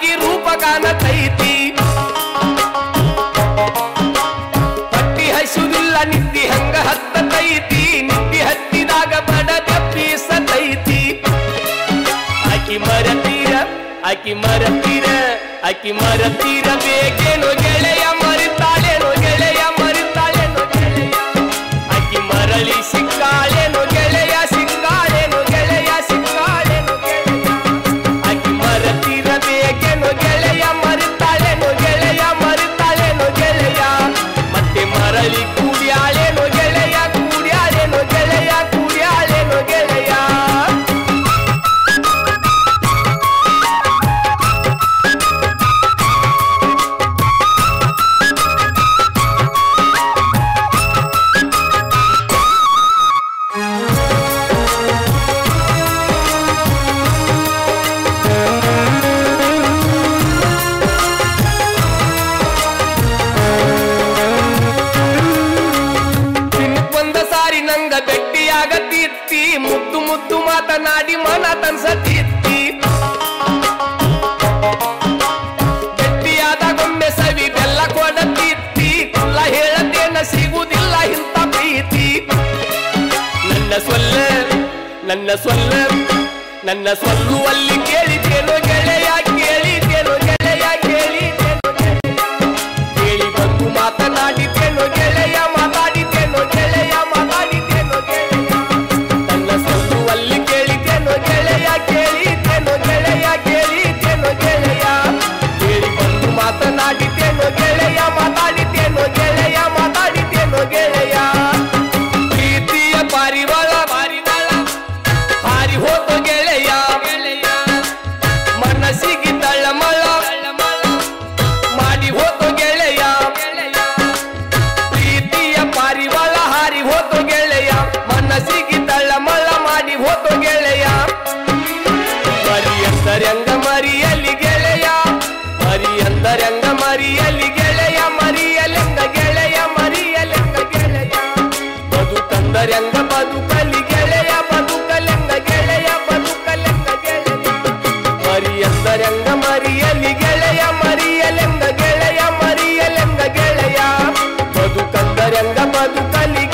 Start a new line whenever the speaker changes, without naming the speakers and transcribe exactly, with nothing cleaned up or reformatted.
ಆಕಿ ರೂಪ ಕಾಣತೈತಿ. ಪಟ್ಟಿ ಹಸುದಿಲ್ಲ ನಿದ್ದಿ ಹಂಗ ಹತ್ತತೈತಿ, ನಿದ್ದಿ ಹತ್ತಿದಾಗ ಬಡ ತಪ್ಪಿಸತೈತಿ. ಆಕಿ ಮರತೀರ ಆಕಿ ಮರತೀರ ಆಕಿ ಮರತೀರ ಬೇಕೇನೋ ಗೆಳೆಯ, ಮರಿತಾಳೇನೋ ಗೆಳೆಯ, ಮರಿತಾಳೇನೋ ಗೆಳೆಯ. ಆಕಿ ಮರಳಿ ಸಿಕ್ಕಾಳೇನೋ ಗೆಳೆಯ, ಸಿಕ್ಕಾಳೇನೋ ಗೆಳೆಯ, ಸಿಕ್ಕಾಳೇನೋ ಗೆಳೆಯ. ಆಕಿ ಮರತೀರ ಬೇಕೇನೋ ಗೆಳೆಯ, ಮರಿತಾಳೇನೋ ಗೆಳೆಯ, ಮರಿತಾಳೇನೋ ಗೆಳೆಯ. ಮತ್ತೆ ಮರಳಿ ಕೂಡ್ಯಾಳೇನೋ ಗೆಳೆಯ, ಕೂಡ್ಯಾಳೇನೋ ಗೆಳೆಯ, ಕೂಡ್ಯಾಳೇನೋ ಗೆಳೆಯ. ಭೆಟ್ಟಿಯಾಗತ್ತಿತ್ತಿ, ಮುದ್ದು ಮುದ್ದು ಮಾತನಾಡಿ ಮನ ತನ್ಸತ್ತಿತ್ತಿ. ಭೆಟ್ಟಿಯಾದಾಗೊಮ್ಮೆ ಸವಿ ಬೆಲ್ಲ ಕೊಡತ್ತಿತ್ತಿ, ಕುಲ್ಲ ಹೇಳತೇನ ಸಿಗುವುದಿಲ್ಲ ಇಂಥ ಪ್ರೀತಿ. ನನ್ನ ಸೊಲ್ಲ ನನ್ನ ಸೊಲ್ಲ ನನ್ನ ಸೊಲ್ಲುವಲ್ಲಿ ಕೇಳಿತೇನೋ ಗೆಳೆಯ, ಕೇಳಿತೇನೋ ಗೆಳೆಯ, ಕೇಳಿತೇನೋ ಗೆಳೆಯ. ಕೇಳಿ ಬಂದು ಮಾತನಾಡಿತೇನೋ ಗೆಳೆಯ, ಮಾತಾಡಿತೇನೋ ಗೆಳೆಯ, ಮಾತಾಡಿತೇನೋ ಗೆಳೆಯ. ನನ್ನ ಸೊಲ್ಲುವಲ್ಲಿ ಕೇಳಿತೇನೋ ಗೆಳೆಯ, ಕೇಳಿತೇನೋ ಗೆಳೆಯ, ಕೇಳಿತೇನೋ ಗೆಳೆಯ. ಕೇಳಿ ಬಂದು ಮಾತನಾಡಿತೇನೋ ಗೆಳೆಯ, ಮಾತಾಡಿತೇನೋ ಗೆಳೆಯ, ಮಾತಾಡಿತೇನೋ ಗೆಳೆಯ. ಪ್ರೀತಿಯ ಪಾರಿವಾಳ ಪಾರಿವಾಳ ಹಾರಿ ಹೋತು ಗೆಳೆಯ, ಗೆಳೆಯ. ಮನಸ್ಸಿಗೆ ತಳಮಳ ಮಾಡಿ ಹೋತು ಗೆಳೆಯ, ಗೆಳೆಯ. ಪ್ರೀತಿಯ ಪಾರಿವಾಳ ಹಾರಿ ಹೋತು ಗೆಳೆಯ, ಮನಸ್ಸಿಗೆ ತಳಮಳ ಮಾಡಿ ಹೋತು ಗೆಳೆಯ. ಮರಿ ಎಂದರಂಗ ಮರಿಯಲಿ ಗೆಳೆಯ, ಮರಿ ಎಂದರಂಗ ಮರಿಯಲಿ ಗೆಳೆಯ, ಮರಿಯಲೆಂಗ ಗೆಳೆಯ, ಮರಿಯಲೆಂಗ ಗೆಳೆಯ. ಬದುಕಂದರಂಗ ಬದುಕಲಿ ಗೆಳೆಯ, ಬದುಕಲೆಂಗ ಗೆಳೆಯ, ಬದುಕಲೆಂಗ ಗೆಳೆಯ. ಮರಿ ಎಂದರಂಗ ಮರಿಯಲಿ ಗೆಳೆಯ, ಮರಿಯಲೆಂಗ ಗೆಳೆಯ, ಮರಿಯಲೆಂಗ ಗೆಳೆಯ. ಬದುಕಂದರಂಗ ಬದುಕಲಿ